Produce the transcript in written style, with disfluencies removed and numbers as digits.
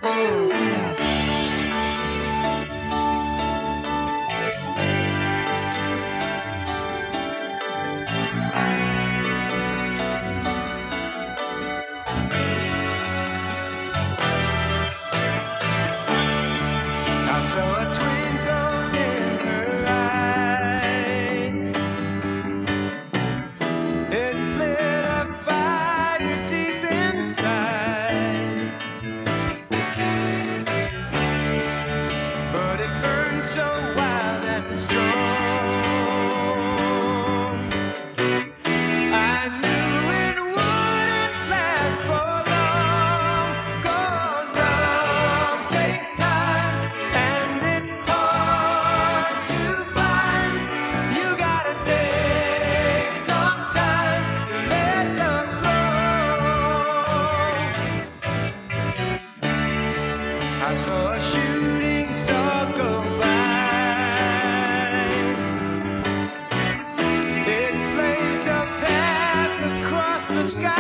I saw a twinkle in her eye. It lit a fire deep inside, but it burned so wild and strong. I knew it wouldn't last for long, 'cause love takes time and it's hard to find. You gotta take some time to let love grow. I saw a shooting star go by. It blazed a path across the sky.